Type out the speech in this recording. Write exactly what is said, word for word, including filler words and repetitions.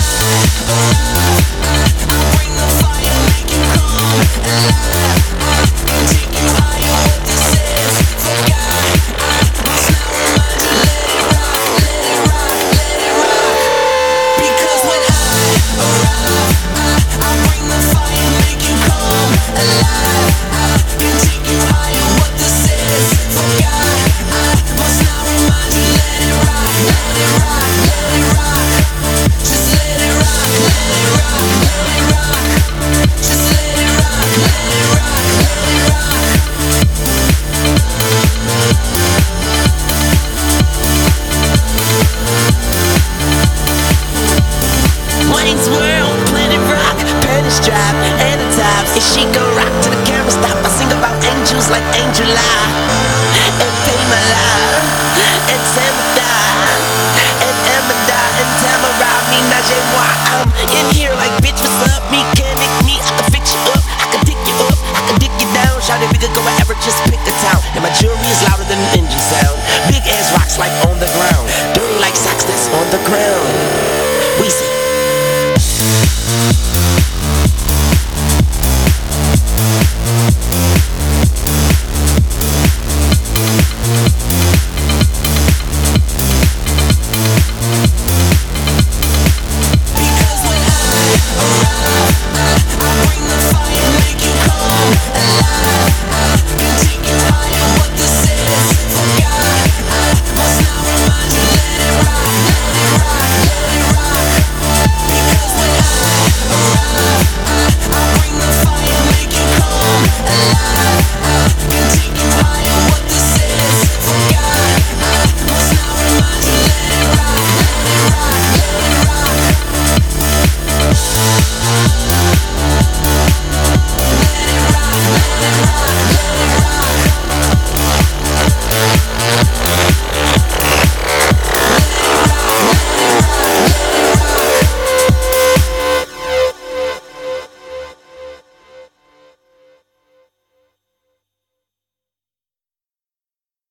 And she go rock to the camera stop. I sing about angels like Angela and Pamela and Samada and Amanda and Tamara. Me, Najee, I'm in here like, bitch, what's up? Mechanic, me, I can fix you up, I can dick you up, I can dick you down. Shout it, we could go wherever, just pick a town. And my jewelry is louder than an engine sound. Big ass rocks like on the ground, dirty like socks that's on the ground. We say